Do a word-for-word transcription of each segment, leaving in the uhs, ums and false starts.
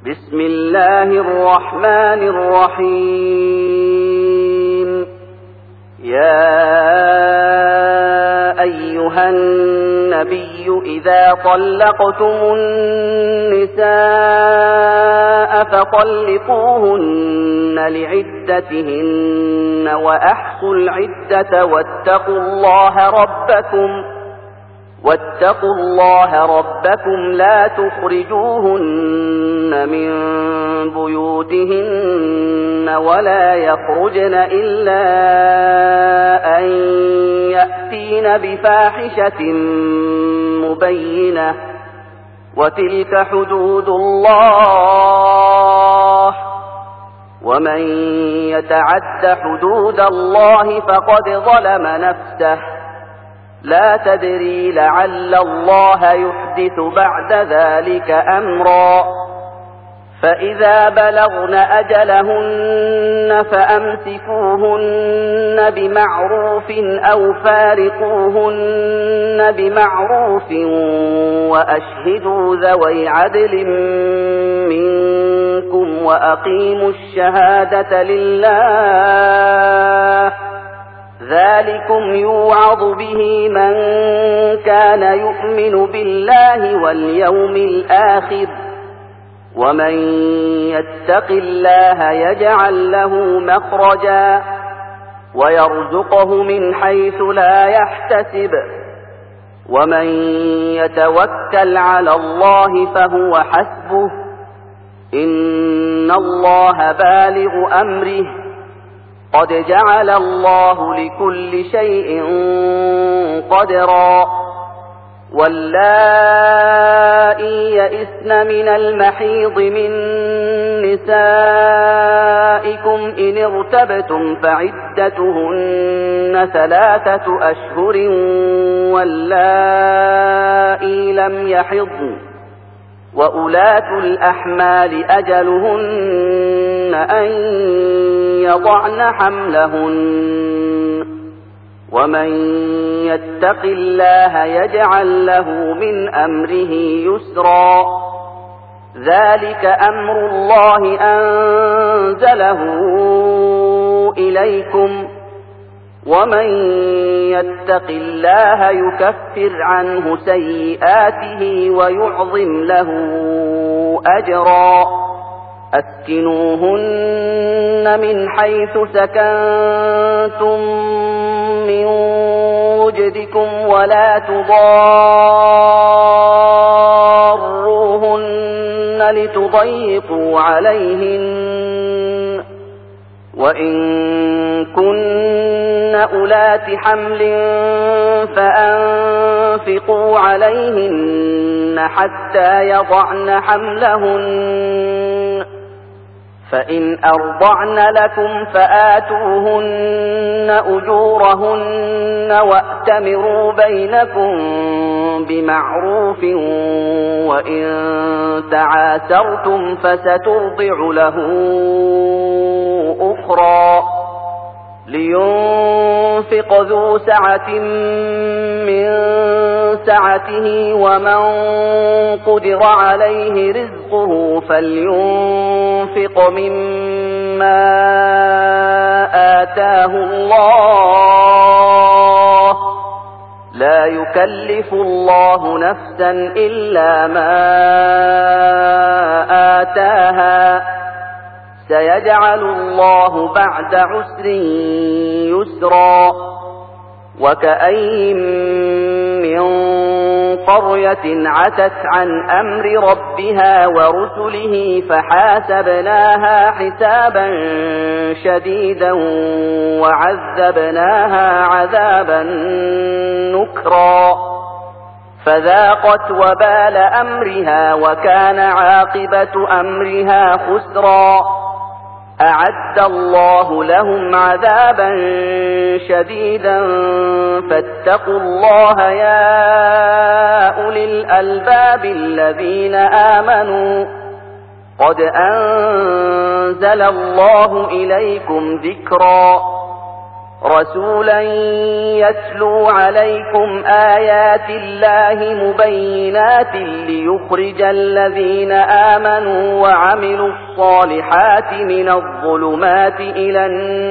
بسم الله الرحمن الرحيم. يا أيها النبي إذا طلقتم النساء فطلقوهن لعدتهن وأحصوا العدة واتقوا الله ربكم واتقوا الله ربكم لا تخرجوهن من بيوتهن ولا يخرجن إلا أن يأتين بفاحشة مبينة وتلك حدود الله ومن يتعد حدود الله فقد ظلم نفسه لا تدري لعل الله يحدث بعد ذلك أمرا. فإذا بلغن أجلهن فأمسكوهن بمعروف أو فارقوهن بمعروف وأشهدوا ذوي عدل منكم وأقيموا الشهادة لله ذلكم يوعظ به من كان يؤمن بالله واليوم الآخر ومن يتق الله يجعل له مخرجا ويرزقه من حيث لا يحتسب ومن يتوكل على الله فهو حسبه إن الله بالغ أمره قد جعل الله لكل شيء قدرا. واللائي يئسن من المحيض من نسائكم إن ارتبتم فعدتهن ثلاثة أشهر واللائي لم يحضن وأولاة الأحمال أجلهن أن يضعن حملهن ومن يتق الله يجعل له من أمره يسرا. ذلك أمر الله أنزله إليكم ومن يتق الله يكفر عنه سيئاته ويعظم له أجرا. أسكنوهن من حيث سكنتم من وجدكم ولا تضاروهن لتضيقوا عليهن وإن كن أولات حمل فأنفقوا عليهن حتى يضعن حملهن فإن أرضعن لكم فآتوهن أجورهن وأتمروا بينكم بمعروف وإن تعاسرتم فسترضع له أخرى. لينفق ذو سعة من سعته ومن قدر عليه رزقه فلينفق مما آتاه الله لا يكلف الله نفسا إلا ما آتاها سيجعل الله بعد عسر يسرا. وكأين من قرية عتت عن أمر ربها ورسله فحاسبناها حسابا شديدا وعذبناها عذابا نكرا فذاقت وبال أمرها وكان عاقبة أمرها خسرا. أعد الله لهم عذابا شديدا فاتقوا الله يا أولي الألباب الذين آمنوا قد أنزل الله إليكم ذكرا. رسولا يتلو عليكم آيات الله مبينات ليخرج الذين آمنوا وعملوا الصالحات من الظلمات إلى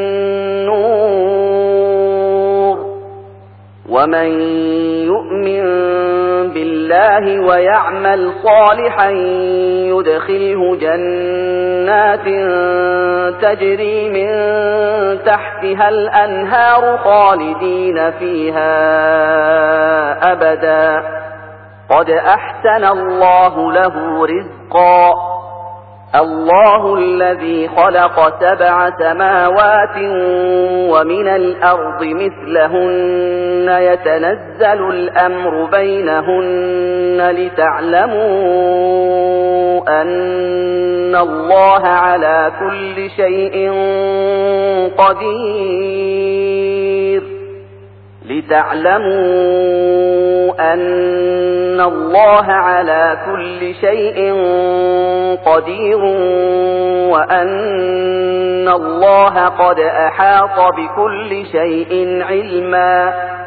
النور ومن يؤمن بالله ويعمل صالحا يدخله جنات تجري من تحتها الأنهار خالدين فيها أبدا قد أحسن الله له رزقا الله الذي خلق سبع سماوات ومن الأرض مثلهن يتنزل الأمر بينهن لتعلموا أن الله على كل شيء قدير لتعلموا أن الله على كل شيء قدير وأن الله قد أحاط بكل شيء علما